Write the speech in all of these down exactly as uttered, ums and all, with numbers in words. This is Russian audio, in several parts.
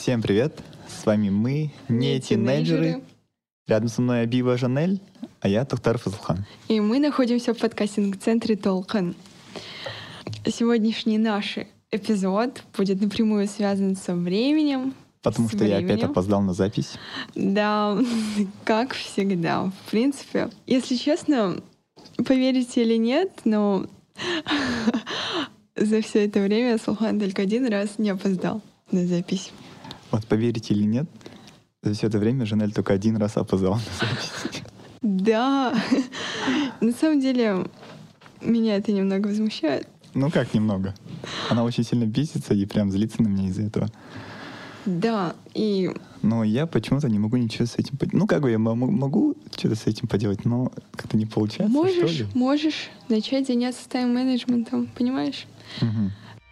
Всем привет! С вами мы, не, Не тинейджеры. тинейджеры. Рядом со мной Абиба Жанель, а я Тохтар Фазлхан. И мы находимся в подкастинг-центре Толкан. Сегодняшний наш эпизод будет напрямую связан со временем. Потому с что я опять временем. опоздал на запись. Да, как всегда. В принципе, если честно, поверите или нет, но за все это время Сулхан только один раз не опоздал на запись. Вот поверите или нет, за все это время Жанель только один раз опоздала на запись. Да, на самом деле меня это немного возмущает. Ну как немного. Она очень сильно бесится и прям злится на меня из-за этого. Да, и Но я почему-то не могу ничего с этим поделать. Ну как бы я мо- могу что-то с этим поделать, но как-то не получается, что можешь, ли. можешь начать заняться тайм-менеджментом, понимаешь? Мгм.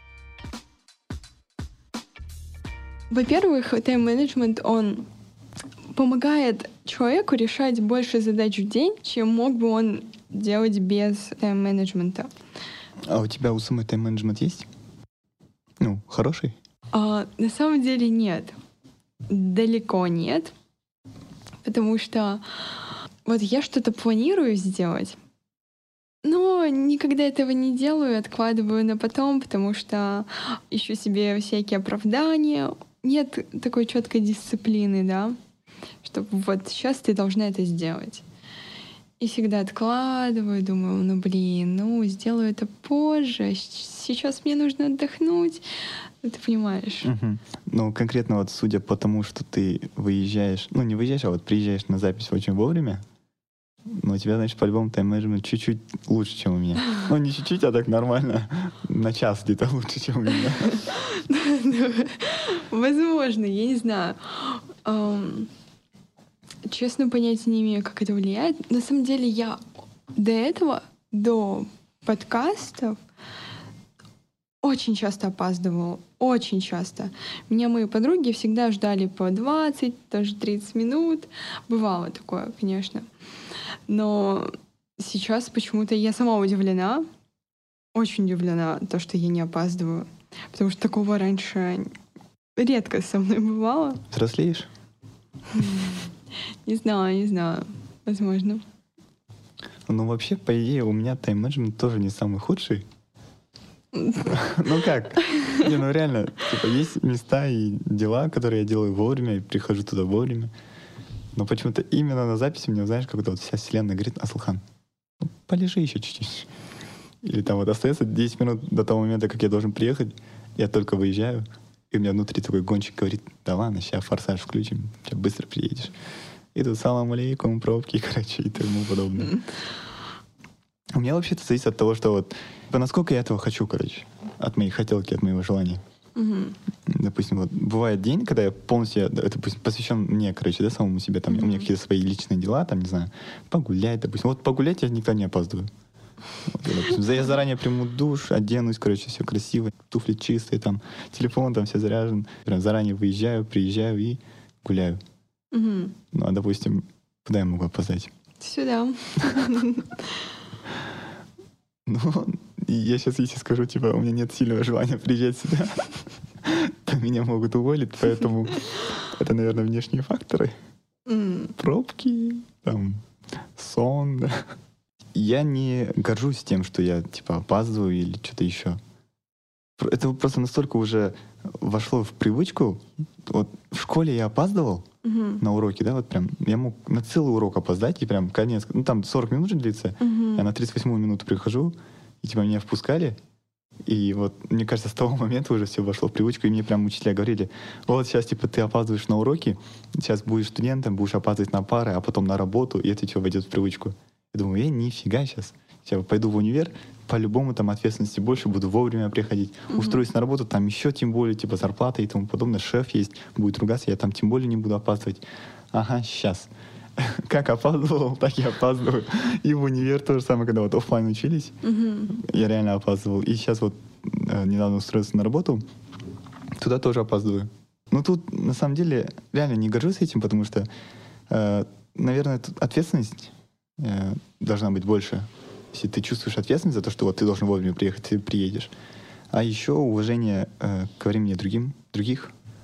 Во-первых, тайм-менеджмент, он помогает человеку решать больше задач в день, чем мог бы он делать без тайм-менеджмента. А у тебя у самой тайм-менеджмент есть? Ну, хороший? А, на самом деле нет. Далеко нет. Потому что вот я что-то планирую сделать, но никогда этого не делаю, откладываю на потом, потому что ищу себе всякие оправдания. Нет такой четкой дисциплины, да, что вот сейчас ты должна это сделать. И всегда откладываю, думаю, ну блин, ну сделаю это позже, сейчас мне нужно отдохнуть. Ну, ты понимаешь. Мгм. Ну, конкретно вот судя по тому, что ты выезжаешь, ну, не выезжаешь, а вот приезжаешь на запись очень вовремя, ну, у тебя, значит, по-любому тайм-менеджмент чуть-чуть лучше, чем у меня. Ну, не чуть-чуть, а так нормально. На час где-то лучше, чем у меня. Возможно, я не знаю. Ам, Честно, понятия не имею, как это влияет. На самом деле я до этого, до подкастов, очень часто опаздывала. Очень часто. Меня мои подруги всегда ждали по двадцать, даже тридцать минут. Бывало такое, конечно. Но сейчас почему-то я сама удивлена. Очень удивлена, то, что я не опаздываю. Потому что такого раньше редко со мной бывало. Взрослеешь? Не знаю, не знаю. Возможно. Ну, вообще, по идее, у меня тайм-менеджмент тоже не самый худший. Ну как? Не, ну реально, типа, есть места и дела, которые я делаю вовремя, и прихожу туда вовремя. Но почему-то именно на записи мне, знаешь, как-то вот вся вселенная говорит: Асылхан, ну, полежи еще чуть-чуть. Или там вот остается десять минут до того момента, как я должен приехать, я только выезжаю, и у меня внутри такой гонщик говорит: да ладно, сейчас форсаж включим, сейчас быстро приедешь. И тут салам алейкум, пробки, короче, и тому подобное. У меня вообще-то зависит от того, что вот, типа, насколько я этого хочу, короче, от моей хотелки, от моего желания. Мгм. Допустим, вот бывает день, когда я полностью, это, допустим, посвящен мне, короче, да, самому себе, там, у меня Мгм. какие-то свои личные дела, там, не знаю, погулять, допустим. Вот погулять я никогда не опаздываю. Вот, я, допустим, за- я заранее приму душ, оденусь, короче, все красиво, туфли чистые, там, телефон там все заряжен. Прям заранее выезжаю, приезжаю и гуляю. Мгм. Ну, а, допустим, куда я могу опоздать? Сюда. Ну, и я сейчас, если скажу, типа, у меня нет сильного желания приезжать сюда, то меня могут уволить, поэтому это, наверное, внешние факторы. М. Пробки, там, сон, да. Я не горжусь тем, что я, типа, опаздываю или что-то еще. Пр- Это просто настолько уже вошло в привычку. Вот в школе я опаздывал Мгм. на уроки, да, вот прям, я мог на целый урок опоздать, и прям конец, ну там сорок минут же длится, Мгм. я на тридцать восьмую минуту прихожу, и типа меня впускали, и вот, мне кажется, с того момента уже все вошло в привычку, и мне прям учителя говорили: вот сейчас, типа, ты опаздываешь на уроки, сейчас будешь студентом, будешь опаздывать на пары, а потом на работу, и это что, войдет в привычку. Я думаю, эй, нифига сейчас. Я пойду в универ, по-любому там ответственности больше, буду вовремя приходить. Мгм. Устроюсь на работу, там еще тем более, типа, зарплата и тому подобное. Шеф есть, будет ругаться, я там тем более не буду опаздывать. Ага, сейчас. Как опаздывал, так и опаздываю. И в универ то же самое, когда вот оффлайн учились, Мгм. я реально опаздывал. И сейчас вот э, недавно устроился на работу, туда тоже опаздываю. Ну тут, на самом деле, реально не горжусь этим, потому что, э, наверное, тут ответственность э, должна быть больше. Если ты чувствуешь ответственность за то, что вот ты должен вовремя приехать, ты приедешь. А еще уважение э, к времени другим, других.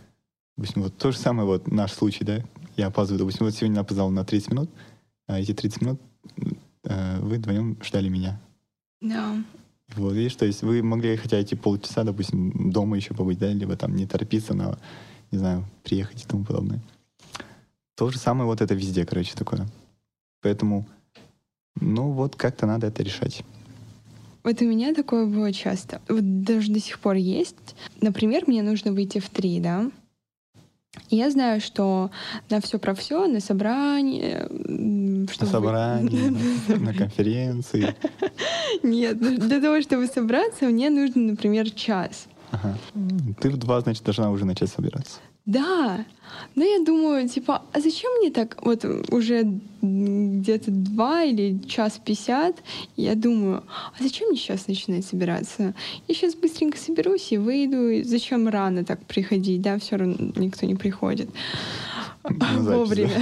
Допустим, вот то же самое вот наш случай, да? Я опаздываю, допустим, вот сегодня опоздал на тридцать минут, а эти тридцать минут э, вы вдвоем ждали меня. Да. Вот, видишь, то есть вы могли хотя идти полчаса, допустим, дома еще побыть, да, либо там не торопиться, на, не знаю, приехать и тому подобное. То же самое вот это везде, короче, такое. Поэтому, ну вот как-то надо это решать. Вот у меня такое было часто. Вот даже до сих пор есть. Например, мне нужно выйти в три, да? И я знаю, что на все про все, на собрание... На собрании, на конференции. Нет, для того, чтобы собраться, мне нужно, например, час. Ага. Ты в два, значит, должна уже начать собираться. Да, но я думаю, типа, а зачем мне так вот уже где-то два или час пятьдесят? Я думаю, а зачем мне сейчас начинать собираться? Я сейчас быстренько соберусь и выйду. Зачем рано так приходить? Да, все равно никто не приходит вовремя.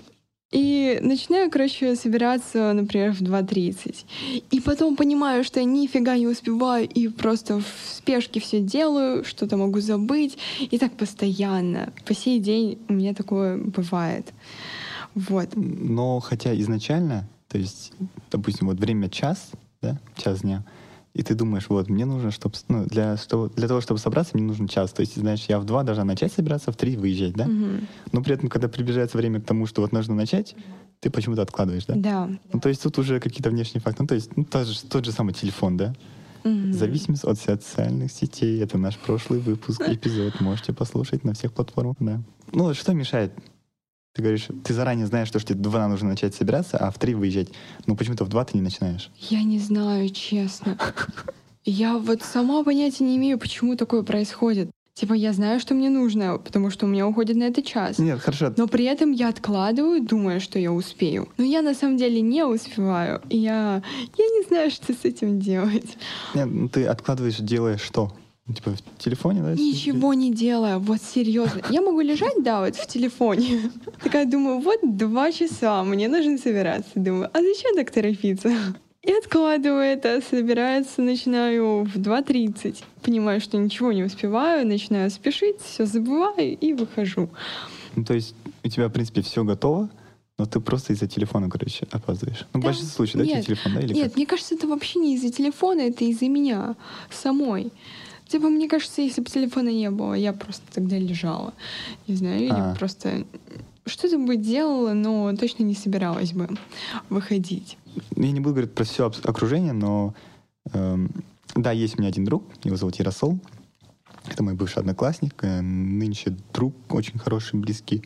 И начинаю, короче, собираться, например, в два тридцать. И потом понимаю, что я нифига не успеваю, и просто в спешке все делаю, что-то могу забыть. И так постоянно. По сей день у меня такое бывает. Вот. Но хотя изначально, то есть, допустим, вот время час, да, час дня, и ты думаешь, вот, мне нужно, чтобы, ну, для, что, для того, чтобы собраться, мне нужен час. То есть, знаешь, я в два должна начать собираться, в три выезжать, да? Угу. Но при этом, когда приближается время к тому, что вот нужно начать, ты почему-то откладываешь, да? Да. Ну, то есть тут уже какие-то внешние факторы. Ну, то есть ну, тот, же, тот же самый телефон, да? Угу. Зависимость от социальных сетей. Это наш прошлый выпуск, эпизод. Можете послушать на всех платформах, да. Ну, вот что мешает? Ты говоришь, ты заранее знаешь, что тебе в два нужно начать собираться, а в три выезжать. Но почему-то в два ты не начинаешь. Я не знаю, честно. Я вот сама понятия не имею, почему такое происходит. Типа, я знаю, что мне нужно, потому что у меня уходит на это час. Нет, хорошо. Но при этом я откладываю, думая, что я успею. Но я на самом деле не успеваю. И я, я не знаю, что с этим делать. Нет, ну ты откладываешь, делая что? Типа в телефоне, да? Ничего не делаю, вот серьезно. Я могу лежать, да, вот в телефоне. Такая думаю, вот два часа, мне нужно собираться. Думаю, а зачем так торопиться? И откладываю это, собираться начинаю в два тридцать. Понимаю, что ничего не успеваю, начинаю спешить, все забываю и выхожу. Ну, то есть у тебя, в принципе, все готово, но ты просто из-за телефона, короче, опаздываешь. Ну, Да. в большинстве случаев, да, Нет. тебе телефон, да? Или Нет, как? мне кажется, это вообще не из-за телефона, это из-за меня самой. Типа, мне кажется, если бы телефона не было, я просто тогда лежала. Не знаю, или А. просто что-то бы делала, но точно не собиралась бы выходить. Я не буду говорить про все окружение, но эм, да, есть у меня один друг, его зовут Яросол. Это мой бывший одноклассник, э, нынче друг очень хороший, близкий.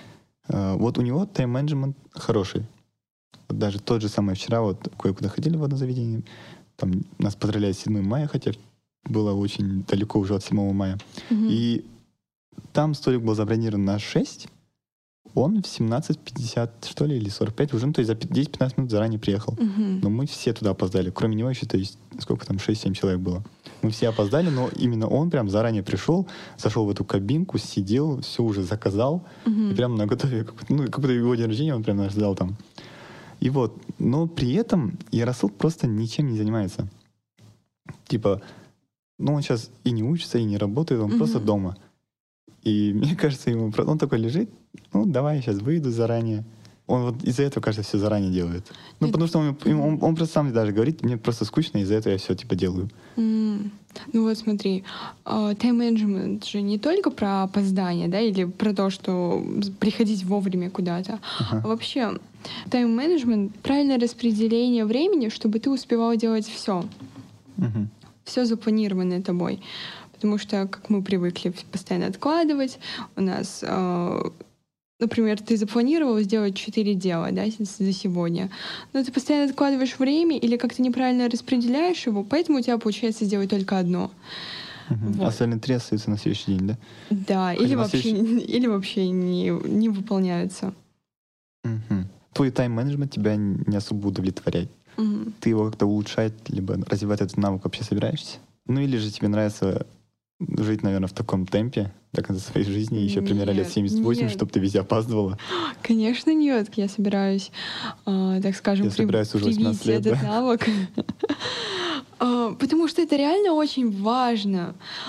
Э, вот у него тайм-менеджмент хороший. Вот даже тот же самый вчера, вот кое-куда ходили в одно заведение, там нас поздравляли с седьмым мая, хотя было очень далеко уже от седьмого мая. Мгм. И там столик был забронирован на шесть, он в семнадцать пятьдесят, что ли, или сорок пять уже, ну, то есть за десять-пятнадцать минут заранее приехал. Мгм. Но мы все туда опоздали. Кроме него еще, то есть, сколько там, шесть-семь человек было. Мы все опоздали, но именно он прям заранее пришел, зашел в эту кабинку, сидел, все уже заказал. Мгм. И прям на готове, как будто- ну, как будто его день рождения, он прям нас ждал там. И вот, но при этом Яросол просто ничем не занимается. Типа, ну, он сейчас и не учится, и не работает, он Мгм. просто дома. И мне кажется, ему про- он такой лежит, ну, давай я сейчас выйду заранее. Он вот из-за этого, кажется, все заранее делает. Ну, Нет. потому что он, ему- он, он просто сам даже говорит, мне просто скучно, из-за этого я все типа делаю. М. Ну вот смотри, а, тайм-менеджмент же не только про опоздание, да, или про то, что приходить вовремя куда-то. Ага. А вообще, тайм-менеджмент — правильное распределение времени, чтобы ты успевал делать все. Мгм. Все запланированное тобой. Потому что, как мы привыкли постоянно откладывать, у нас, э, например, ты запланировал сделать четыре дела, да, с- за сегодня, но ты постоянно откладываешь время или как-то неправильно распределяешь его, поэтому у тебя получается сделать только одно. Мгм. Вот. Остальные три остаются на следующий день, да? Да, Хотя или на вообще, или вообще не, не выполняются. Мгм. Твой тайм-менеджмент тебя не особо удовлетворяет. Мгм. Ты его как-то улучшать, либо развивать этот навык вообще собираешься? Ну или же тебе нравится жить, наверное, в таком темпе до конца своей жизни, еще примерно лет Нет, семьдесят восемь, нет. чтобы ты везде опаздывала. Конечно, нет. Я собираюсь, а, так скажем, Я при- собираюсь уже привить восемнадцать лет, этот да? навык. А, Потому что это реально очень важно.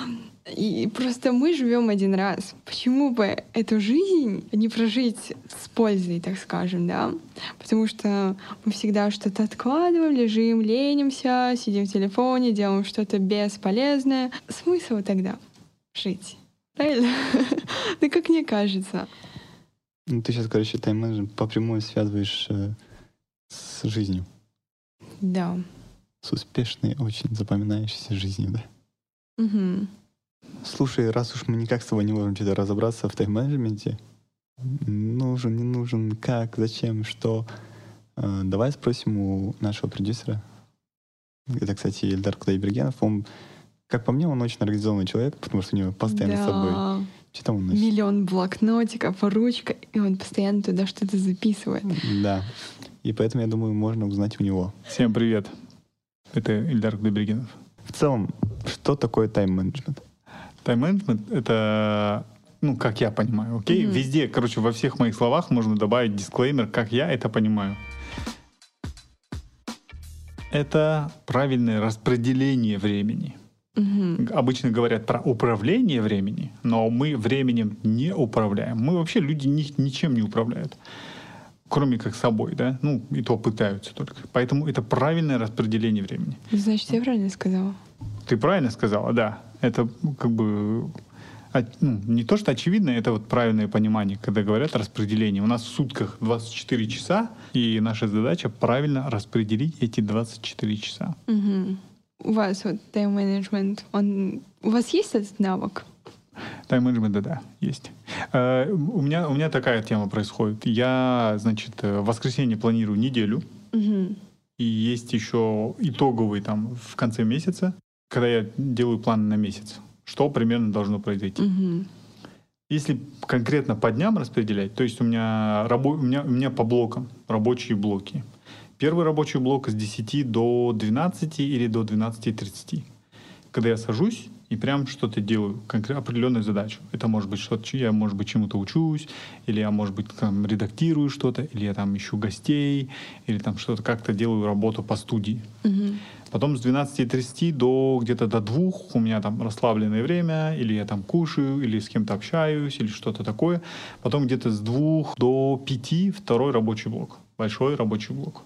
И просто мы живем один раз. Почему бы эту жизнь не прожить с пользой, так скажем, да? Потому что мы всегда что-то откладываем, лежим, ленимся, сидим в телефоне, делаем что-то бесполезное. Смысл тогда жить? Правильно? Ну, как мне кажется. Ну, ты сейчас, короче, тайм-менеджмент попрямую связываешь э, с жизнью. Да. С успешной, очень запоминающейся жизнью, да? Угу. Слушай, раз уж мы никак с тобой не можем что-то разобраться в тайм-менеджменте, нужен, не нужен, как, зачем, что, э, давай спросим у нашего продюсера. Это, кстати, Ильдар Кудайбергенов. Он, как по мне, он очень организованный человек, потому что у него постоянно да. с собой... Что там у нас? Миллион блокнотиков, ручка, и он постоянно туда что-то записывает. Да. И поэтому, я думаю, можно узнать у него. Всем привет. Это Ильдар Кудайбергенов. В целом, что такое тайм-менеджмент? Тайм-менеджмент — это, ну, как я понимаю, окей? Mm-hmm. Везде, короче, во всех моих словах можно добавить дисклеймер, как я это понимаю. Это правильное распределение времени. Mm-hmm. Обычно говорят про управление времени, но мы временем не управляем. Мы вообще, люди, ни, ничем не управляют, кроме как собой, да? Ну, и то пытаются только. Поэтому это правильное распределение времени. Значит, я правильно сказала? Ты правильно сказала, да. Это как бы ну, не то, что очевидно, это вот правильное понимание, когда говорят распределение. У нас в сутках двадцать четыре часа, и наша задача правильно распределить эти двадцать четыре часа. Угу. У вас вот тайм-менеджмент, он... У вас есть этот навык? Тайм-менеджмент, да, да, есть. Uh, у меня, у меня такая тема происходит. Я, значит, в воскресенье планирую неделю, угу. и есть еще итоговый там в конце месяца, когда я делаю план на месяц, что примерно должно произойти. Угу. Если конкретно по дням распределять, то есть у меня, рабо- у меня, у меня по блокам, рабочие блоки. Первый рабочий блок с десяти до двенадцати или до двенадцати тридцати. Когда я сажусь и прям что-то делаю, конкретно определенную задачу. Это может быть что-то, я, может быть, чему-то учусь, или я, может быть, там, редактирую что-то, или я там ищу гостей, или там что-то как-то делаю работу по студии. Угу. Потом с двенадцати тридцати до где-то до двух у меня там расслабленное время, или я там кушаю, или с кем-то общаюсь, или что-то такое. Потом где-то с двух до пяти второй рабочий блок, большой рабочий блок.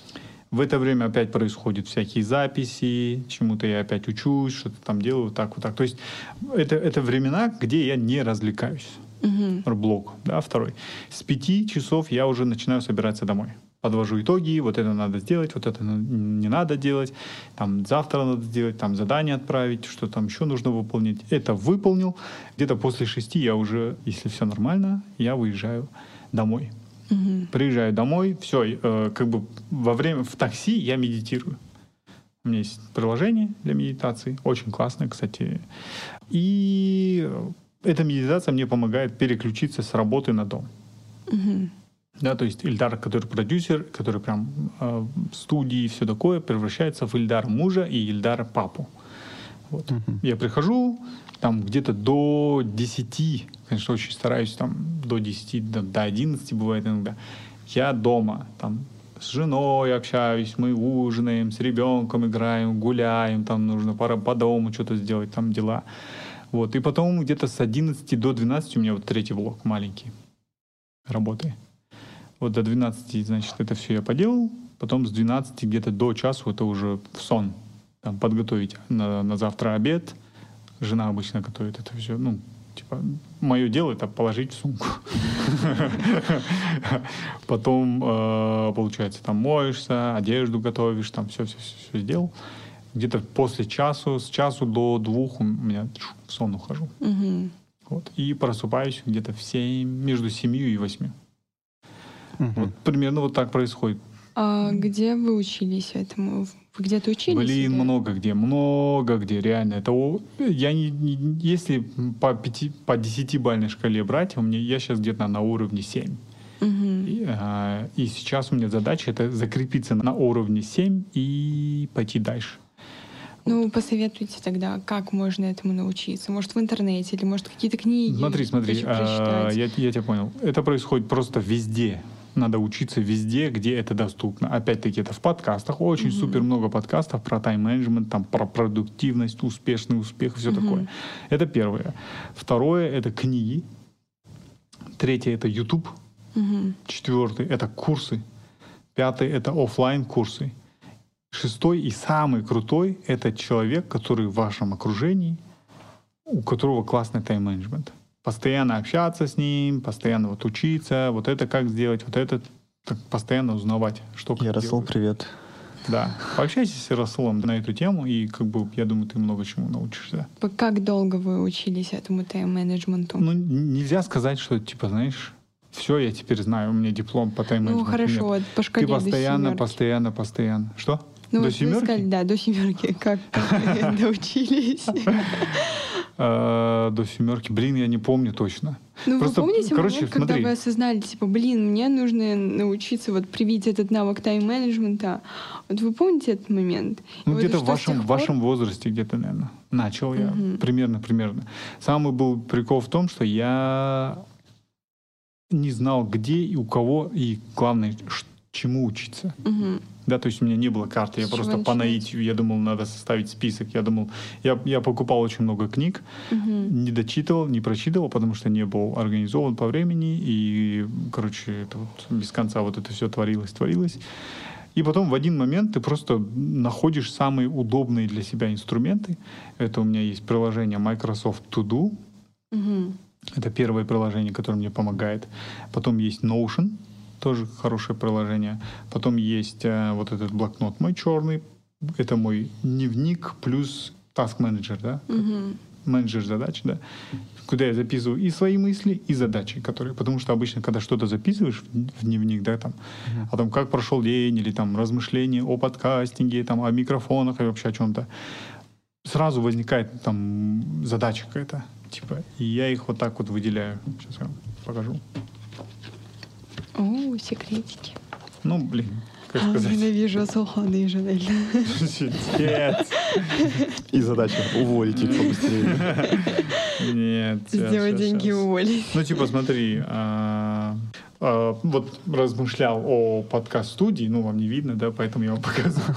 В это время опять происходят всякие записи, чему-то я опять учусь, что-то там делаю, вот так вот так. То есть это, это времена, где я не развлекаюсь. Угу. Блок, да, второй. С пяти часов я уже начинаю собираться домой. Подвожу итоги, вот это надо сделать, вот это не надо делать, там завтра надо сделать, там задание отправить, что там еще нужно выполнить. Это выполнил. Где-то после шести я уже, если все нормально, я выезжаю домой. Угу. Приезжаю домой, все, э, как бы во время в такси я медитирую. У меня есть приложение для медитации, очень классное, кстати. И эта медитация мне помогает переключиться с работы на дом. Угу. Да, то есть Ильдар, который продюсер, который прям э, в студии и все такое, превращается в Ильдар мужа и Ильдар папу. Вот. Uh-huh. Я прихожу, там где-то до десяти, конечно, очень стараюсь, там до десяти, до, до одиннадцати бывает иногда. Я дома, там с женой общаюсь, мы ужинаем, с ребенком играем, гуляем, там нужно пора по дому что-то сделать, там дела. Вот. И потом где-то с одиннадцати до двенадцати у меня вот третий блок маленький работы. Вот до двенадцати, значит, это все я поделал. Потом с двенадцати где-то до часу это уже в сон. Там, подготовить на, на завтра обед. Жена обычно готовит это все. Ну, типа, мое дело это положить в сумку. Потом, получается, там моешься, одежду готовишь, там все-все-все сделал. Где-то после часу, с часу до двух у меня в сон ухожу. Вот. И просыпаюсь где-то в семь, между семью и восьмью. Uh-huh. Вот, примерно вот так происходит. А где вы учились этому? Вы где-то учились? Блин, или? много где, много где, реально. Это я не, не если по пяти, по десятибалльной шкале брать, у меня я сейчас где-то на уровне семь. Uh-huh. И, а, и сейчас у меня задача это закрепиться на уровне семь и пойти дальше. Ну, посоветуйте тогда, как можно этому научиться? Может, в интернете или, может, какие-то книги? Смотри, смотри, а, я, я тебя понял. Это происходит просто везде. Надо учиться везде, где это доступно. Опять-таки, это в подкастах. Очень mm-hmm. супер много подкастов про тайм-менеджмент, там, про продуктивность, успешный успех, все mm-hmm. такое. Это первое. Второе — это книги. Третье — это YouTube. Mm-hmm. Четвертый — это курсы. Пятый — это офлайн курсы. Шестой и самый крутой — это человек, который в вашем окружении, у которого классный тайм-менеджмент. Постоянно общаться с ним, постоянно вот учиться, вот это как сделать, вот это так, постоянно узнавать, что как Яросл, делать. привет. Да, пообщайся с Ярославом на эту тему, и как бы я думаю, ты много чему научишься. Как долго вы учились этому тайм-менеджменту? Ну, нельзя сказать, что, типа, знаешь, все, я теперь знаю, у меня диплом по тайм-менеджменту. Ну, хорошо, вот по шкале Ты постоянно, до постоянно, постоянно. Что? Ну, до вот семерки? Вы сказали, да, до семерки. Как доучились? До семерки. Блин, я не помню точно. Ну, Просто, вы помните короче, момент, когда смотри. вы осознали, типа, блин, мне нужно научиться вот привить этот навык тайм-менеджмента? Вот вы помните этот момент? Ну, И где-то вот в что, с вашем, тех в пор- вашем возрасте где-то, наверное, начал я. Мгм. Примерно, примерно. Самый был прикол в том, что я не знал, где и у кого, и главное, ш- чему учиться. Мгм. Да, то есть у меня не было карты, я С чего просто по начинать? наитию, я думал, надо составить список. Я думал, я, я покупал очень много книг, Мгм. не дочитывал, не прочитывал, потому что не был организован по времени, и, короче, это вот без конца вот это все творилось, творилось. И потом в один момент ты просто находишь самые удобные для себя инструменты. Это у меня есть приложение Microsoft To Do. Мгм. Это первое приложение, которое мне помогает. Потом есть Notion, тоже хорошее приложение. Потом есть э, вот этот блокнот мой черный. Это мой дневник плюс Task Manager, да? Мгм. Менеджер задач, да? Куда я записываю и свои мысли, и задачи, которые... Потому что обычно, когда что-то записываешь в в дневник, да, там, Мгм. о том, как прошел день, или там размышления о подкастинге, там, о микрофонах и вообще о чем-то, сразу возникает там задача какая-то, типа, и я их вот так вот выделяю. Сейчас я вам покажу. О, секретики. Ну, блин, как А, сказать? Ненавижу Асалхана и Жанель. Нет, И задача уволить их побыстрее. нет. щас, Сделать щас, деньги и щас. уволить. Ну, типа, смотри, а, а, вот размышлял о подкаст-студии, ну, вам не видно, да, поэтому я вам показываю.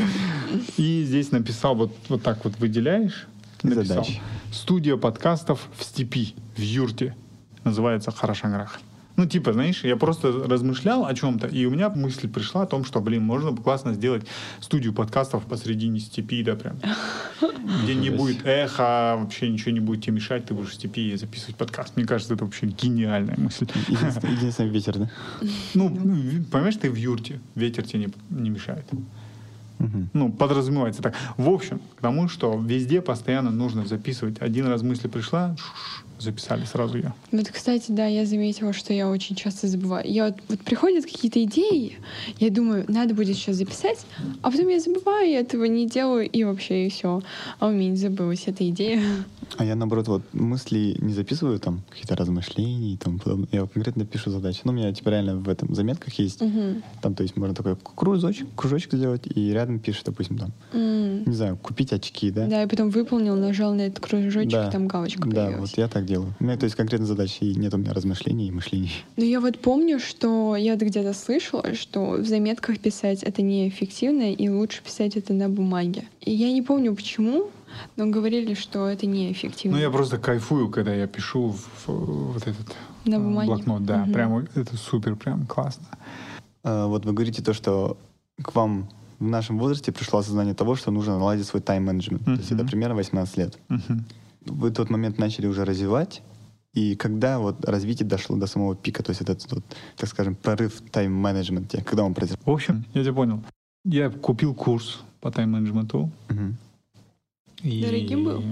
И здесь написал, вот, вот так вот выделяешь, И написал, задачи. студия подкастов в степи, в юрте, называется Харашанграх. Ну, типа, знаешь, я просто размышлял о чем-то, и у меня мысль пришла о том, что, блин, можно бы классно сделать студию подкастов посредине степи, да, прям. Где не будет эха, вообще ничего не будет тебе мешать, ты будешь в степи и записывать подкаст. Мне кажется, это вообще гениальная мысль. Единственный, единственный ветер, да? Ну, в- понимаешь, ты в юрте, ветер тебе не, не мешает. Мгм. Ну, подразумевается так. В общем, к тому, что везде постоянно нужно записывать. Один раз мысль пришла, ш-ш, записали сразу ее. Вот, кстати, да, я заметила, что я очень часто забываю. Я вот, вот приходят какие-то идеи, я думаю, надо будет сейчас записать, а потом я забываю, я этого не делаю, и вообще и все. А у меня не забылась эта идея. А я, наоборот, вот мысли не записываю, там, какие-то размышления и тому подобное. Я конкретно пишу задачи. Ну, у меня, типа, реально в этом заметках есть. Мгм. Там, то есть, можно такой кружочек, кружочек сделать, и рядом пишешь, допустим, там, М. не знаю, купить очки, да? Да, и потом выполнил, нажал на этот кружочек, Да. и там галочка Да, появилась. вот я так делаю. У меня, то есть, конкретно задачи, и нет у меня размышлений и мышлений. Но я вот помню, что я где-то слышала, что в заметках писать это неэффективно, и лучше писать это на бумаге. И я не помню почему, но говорили, что это неэффективно. Ну, я просто кайфую, когда я пишу в, в вот этот На э, бумаге. блокнот. Да, Мгм. прям это супер, прям классно. А, вот вы говорите то, что к вам в нашем возрасте пришло осознание того, что нужно наладить свой тайм-менеджмент. То есть Мгм. это примерно восемнадцать лет. Мгм. Вы тот момент начали уже развивать, и когда вот развитие дошло до самого пика, то есть этот, вот, так скажем, прорыв в тайм-менеджменте, когда он произошел? В общем, я тебя понял. Я купил курс по тайм-менеджменту. Мгм. И... Дорогим был?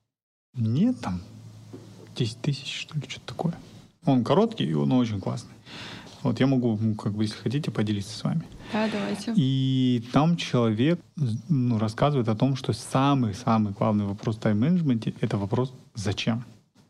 Нет, там десять тысяч, что ли, что-то такое. Он короткий, и он очень классный. Вот я могу, ну, как бы, если хотите, поделиться с вами. Да, давайте. И там человек, ну, рассказывает о том, что самый-самый главный вопрос в тайм-менеджменте — это вопрос «зачем?».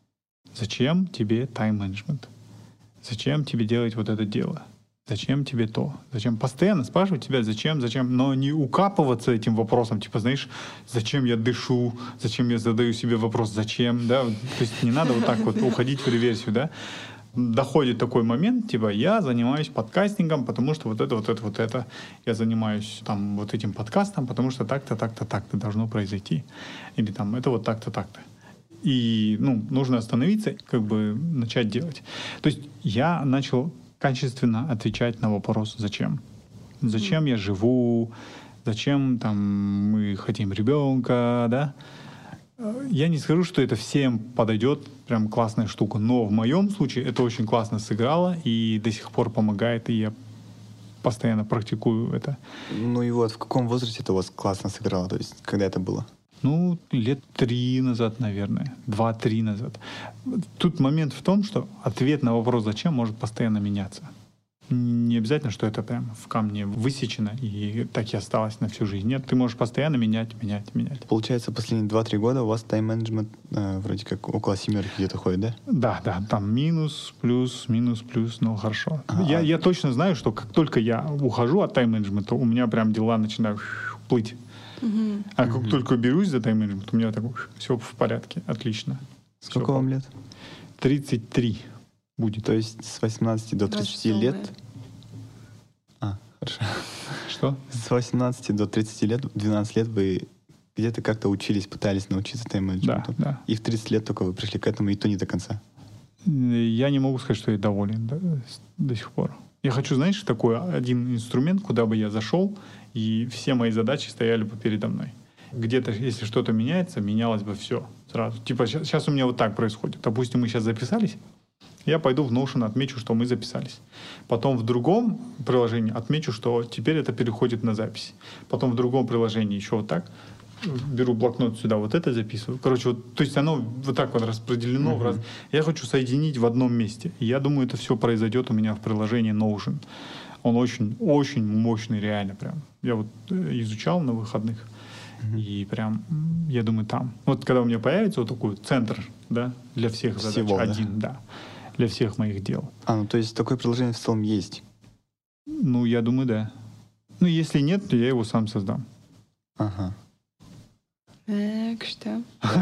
Зачем тебе тайм-менеджмент? Зачем тебе делать вот это дело? Зачем тебе то? Зачем? Постоянно спрашивать тебя, зачем, зачем, но не укапываться этим вопросом, типа, знаешь, зачем я дышу, зачем я задаю себе вопрос, зачем, да? То есть не надо вот так вот уходить в реверсию, да? доходит такой момент, типа, я занимаюсь подкастингом, потому что вот это, вот это, вот это. Я занимаюсь там вот этим подкастом, потому что так-то, так-то, так-то должно произойти. Или там это вот так-то, так-то. И, ну, нужно остановиться, как бы начать делать. То есть я начал качественно отвечать на вопрос «зачем?». Зачем я живу? Зачем там мы хотим ребенка, да? Я не скажу, что это всем подойдет, прям классная штука, но в моем случае это очень классно сыграло и до сих пор помогает, и я постоянно практикую это. Ну и вот, в каком возрасте это у вас классно сыграло? То есть, когда это было? Ну, лет три назад, наверное, два-три назад. Тут момент в том, что ответ на вопрос «зачем?» может постоянно меняться. Не обязательно, что это прям в камне высечено и так и осталось на всю жизнь. Нет, ты можешь постоянно менять, менять, менять. Получается, последние два-три года у вас тайм-менеджмент э, вроде как около семерки где-то ходит, да? Да, да, там минус, плюс, минус, плюс, ну хорошо. А-а. Я, я точно знаю, что как только я ухожу от тайм-менеджмента, у меня прям дела начинают плыть. Мгм. А как Мгм. только берусь за тайм-менеджмент, у меня так все в порядке, отлично. Сколько Всё. вам лет? тридцать три будет. То есть с восемнадцати до тридцати лет? А, хорошо. Что? С восемнадцати до тридцати лет, двенадцать лет вы где-то как-то учились, пытались научиться Да, тайм-менеджменту. да. И в тридцать лет только вы пришли к этому, и то не до конца. Я не могу сказать, что я доволен до, до сих пор. Я хочу, знаешь, такой один инструмент, куда бы я зашел, и все мои задачи стояли бы передо мной. Где-то, если что-то меняется, менялось бы все сразу. Типа сейчас у меня вот так происходит. Допустим, мы сейчас записались, я пойду в Notion, отмечу, что мы записались. Потом в другом приложении отмечу, что теперь это переходит на запись. Потом в другом приложении еще вот так. Беру блокнот сюда, вот это записываю. Короче, вот, то есть оно вот так вот распределено. Mm-hmm. В раз... Я хочу соединить в одном месте. И я думаю, это все произойдет у меня в приложении Notion. Он очень, очень мощный, реально прям. Я вот изучал на выходных. Mm-hmm. И прям, я думаю, там. Вот когда у меня появится вот такой центр, да, для всех задач. Всего, один, да. да. Для всех моих дел. А, ну то есть такое приложение в целом есть? Ну, я думаю, да. Ну, если нет, то я его сам создам. Ага. Так, что?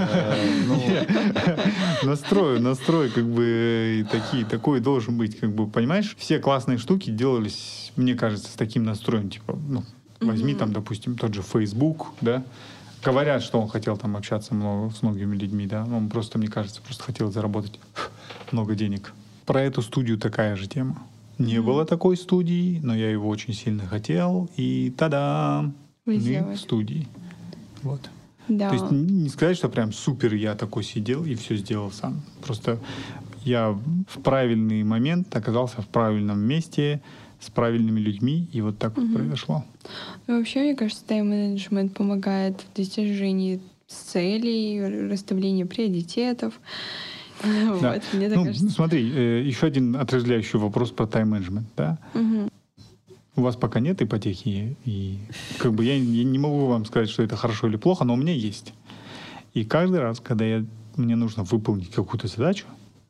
Настрой, настрой, как бы такие, такой должен быть, как бы, понимаешь? Все классные штуки делались, мне кажется, с таким настроем, типа, ну, возьми там, допустим, тот же Facebook, да, говорят, что он хотел там общаться много, с многими людьми, да, он просто, мне кажется, просто хотел заработать много денег. Про эту студию такая же тема. Не mm-hmm. было такой студии, но я его очень сильно хотел, и та-дам! Мы в студии. Вот. Да. То есть не сказать, что прям супер я такой сидел и все сделал сам. Просто я в правильный момент оказался в правильном месте с правильными людьми, и вот так mm-hmm. вот произошло. Ну, вообще, мне кажется, тайм-менеджмент помогает в достижении целей, расставлении приоритетов. Да. Вот, мне так ну, кажется. Смотри, э, еще один отрезвляющий вопрос про тайм-менеджмент. Да? Угу. У вас пока нет ипотеки, и как бы я, я не могу вам сказать, что это хорошо или плохо, но у меня есть. И каждый раз, когда я, мне нужно выполнить какую-то задачу,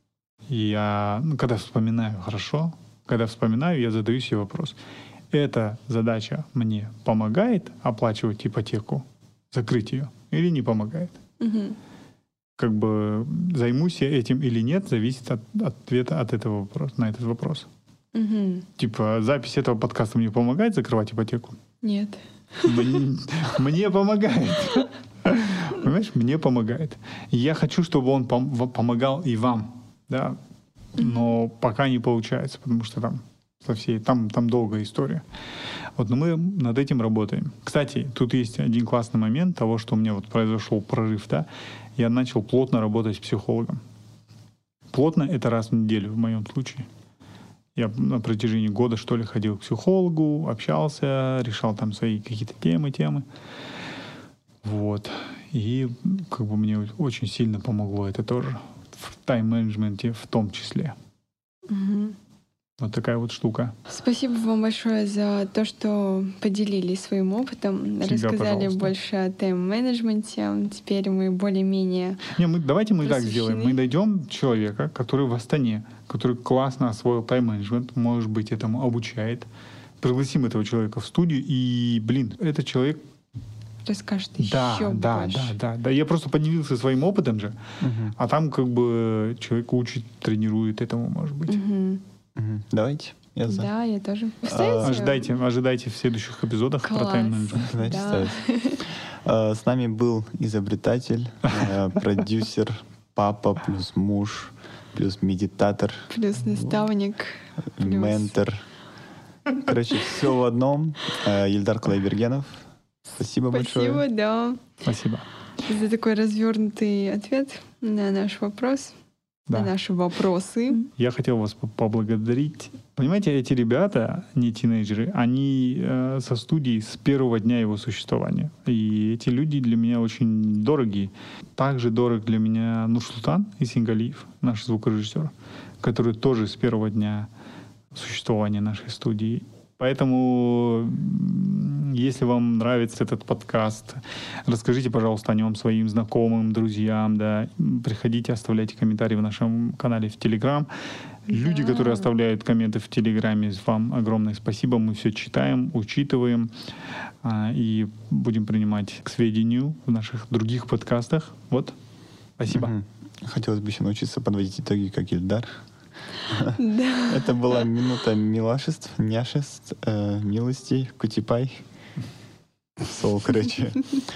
я, ну, когда вспоминаю хорошо, когда вспоминаю, я задаю себе вопрос. Эта задача мне помогает оплачивать ипотеку, закрыть ее, или не помогает? Угу. Как бы займусь я этим или нет, зависит от, от ответа от этого вопроса, на этот вопрос. Угу. Типа, запись этого подкаста мне помогает закрывать ипотеку? Нет. Мне, мне помогает. Понимаешь, мне помогает. Я хочу, чтобы он пом- помогал и вам, да, но пока не получается, потому что там со всей, там, там долгая история. Вот, но мы над этим работаем. Кстати, тут есть один классный момент того, что у меня вот произошел прорыв, да. Я начал плотно работать с психологом. Плотно — это раз в неделю в моем случае. Я на протяжении года, что ли, ходил к психологу, общался, решал там свои какие-то темы, темы. Вот. И как бы мне очень сильно помогло это тоже. В тайм-менеджменте в том числе. Угу. Вот такая вот штука. Спасибо вам большое за то, что поделились своим опытом, Всегда, рассказали пожалуйста. больше о тайм-менеджменте. Теперь мы более-менее... Не, мы, давайте мы так просвещены. сделаем. Мы найдем человека, который в Астане, который классно освоил тайм-менеджмент, может быть, этому обучает. Пригласим этого человека в студию, и, блин, этот человек расскажет Да, еще да, больше. да, да, да. Я просто поделился своим опытом же, Мгм. а там как бы человек учит, тренирует этому, может быть. Мгм. Мгм. Давайте, я за. Да, я тоже. Вы А, ставите? Ожидайте, ожидайте в следующих эпизодах про Класс. тайм-менеджмент. Давайте Да. ставить. А, С нами был изобретатель, э, продюсер, папа плюс муж, плюс медитатор, Плюс наставник. Плюс. ментор. Короче, все в одном. Э, Ильдар Кулайбергенов. Спасибо, Спасибо, большое. да, Спасибо. за такой развернутый ответ на наш вопрос, на Да. наши вопросы. Я хотел вас по- поблагодарить. Понимаете, эти ребята, не тинейджеры, они э, со студии с первого дня его существования. И эти люди для меня очень дорогие. Также дорог для меня Нурсултан Исенгалиев, наш звукорежиссер, который тоже с первого дня существования нашей студии. Поэтому, м, если вам нравится этот подкаст, расскажите, пожалуйста, о нем своим знакомым, друзьям, да. Приходите, оставляйте комментарии в нашем канале в Телеграм. Люди, Да. которые оставляют комменты в Телеграме, вам огромное спасибо. Мы все читаем, учитываем а, и будем принимать к сведению в наших других подкастах. Вот. Спасибо. Мгм. Хотелось бы еще научиться подводить итоги, как Ильдар. Да. Это была минута милашеств, няшеств, э, милостей, кутипай. Сол, короче.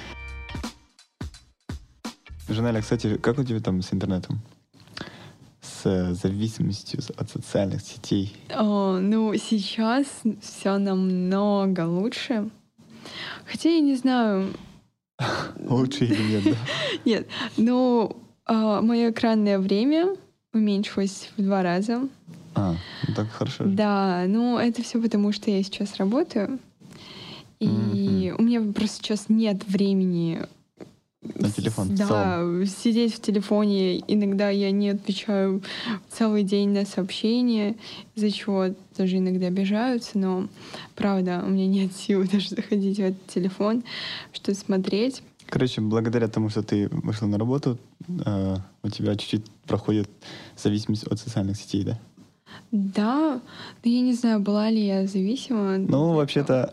Жанеля, кстати, как у тебя там с интернетом? С э, зависимостью от социальных сетей? О, ну, сейчас все намного лучше. Хотя я не знаю. Лучше или нет, да? Нет, ну, мое экранное время уменьшилось в два раза. А, ну так хорошо. же. Да, ну это все потому, что я сейчас работаю. И у меня просто сейчас нет времени На телефон в Да, целом. сидеть в телефоне. Иногда я не отвечаю целый день на сообщения, из-за чего даже иногда обижаются, но правда, у меня нет сил даже заходить в этот телефон, что смотреть. Короче, благодаря тому, что ты вышла на работу, э, у тебя чуть-чуть проходит зависимость от социальных сетей, да? Да, но я не знаю, была ли я зависима. Ну, вообще-то,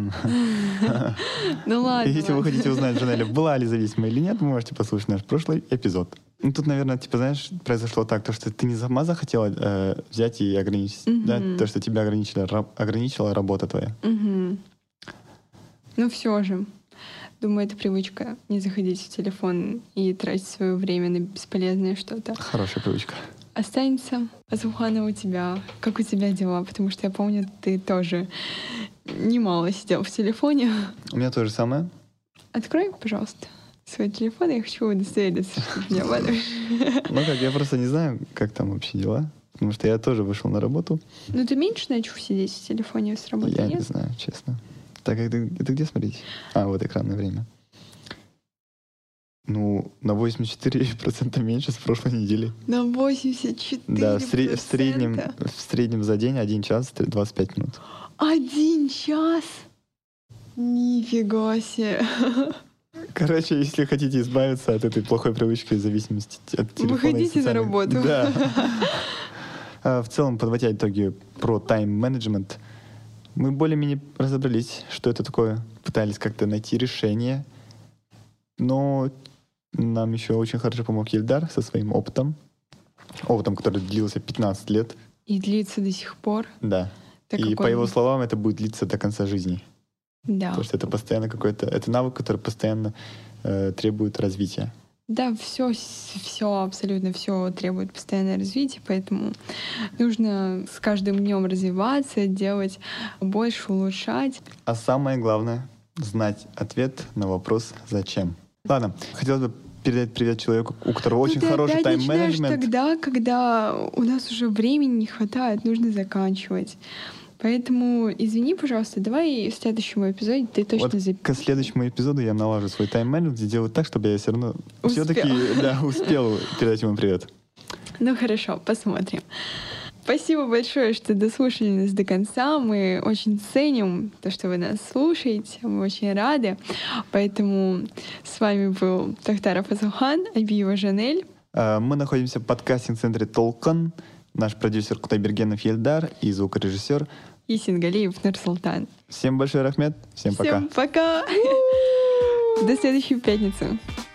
Ну ладно. если вы ладно. хотите узнать, Жанеля, была ли зависима или нет, вы можете послушать наш прошлый эпизод. Ну, тут, наверное, типа, знаешь, произошло так, то, что ты не сама захотела э, взять и ограничить, да, Мгм. то, что тебя ограничила, раб- ограничила работа твоя. Мгм. Ну все же. Думаю, это привычка не заходить в телефон и тратить свое время на бесполезное что-то. Хорошая привычка. Останется. Азухана, у тебя. Как у тебя дела? Потому что я помню, ты тоже немало сидел в телефоне. У меня то же самое. Открой, пожалуйста, свой телефон. Я хочу удостовериться, что ты меня обманываешь. Ну как, я просто не знаю, как там вообще дела. Потому что я тоже вышел на работу. Ну ты меньше начал сидеть в телефоне с работы, Я не нет? знаю, честно. Так, это, это где смотреть? А, вот экранное время. Ну, на восемьдесят четыре процента меньше с прошлой недели. На восемьдесят четыре Да, в, сре- в среднем, процента. в среднем за день один час двадцать пять минут. Один час? Нифига себе. Короче, если хотите избавиться от этой плохой привычки зависимости от телефона... и Выходите на социальных- работу. Да. А, В целом, подводя итоги про тайм-менеджмент, мы более-менее разобрались, что это такое. Пытались как-то найти решение. Но нам еще очень хорошо помог Ильдар со своим опытом. Опытом, который длился пятнадцать лет. И длится до сих пор. Да. Так И как по он- его словам, это будет длиться до конца жизни. Да. Потому что это постоянно какой-то... Это навык, который постоянно э, требует развития. Да, все, все, абсолютно все требует постоянного развития, поэтому нужно с каждым днем развиваться, делать больше, улучшать. А самое главное — знать ответ на вопрос «Зачем?». Ладно, хотелось бы передать привет человеку, у которого очень Но ты хороший опять начинаешь тайм-менеджмент. тогда, когда у нас уже времени не хватает, нужно заканчивать. Поэтому извини, пожалуйста, давай в следующем эпизоде ты точно Вот запишешь. к следующему эпизоду я налажу свой тайм-менеджмент, сделаю так, чтобы я все равно Успел. все-таки да, успел передать ему привет. Ну хорошо, посмотрим. Спасибо большое, что дослушали нас до конца. Мы очень ценим то, что вы нас слушаете. Мы очень рады. Поэтому с вами был Тахтаров Азухан, Абиева Жанель. А, Мы находимся в подкастинг-центре «Толкан». Наш продюсер Кутайбергенов Ельдар и звукорежиссер. И Сингалиев Нурсултан. Всем большой рахмет. Всем пока. Всем пока! До следующей пятницы.